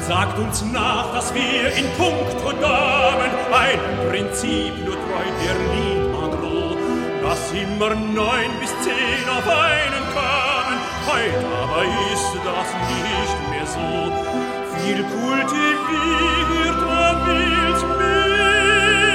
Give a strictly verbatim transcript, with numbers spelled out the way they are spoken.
sagt uns nach, dass wir in puncto Damen einem Prinzip nur treu der Lied mag roh, dass immer neun bis zehn auf einen kamen. Heut aber ist das nicht mehr so. Viel kultiviert er wählt mehr.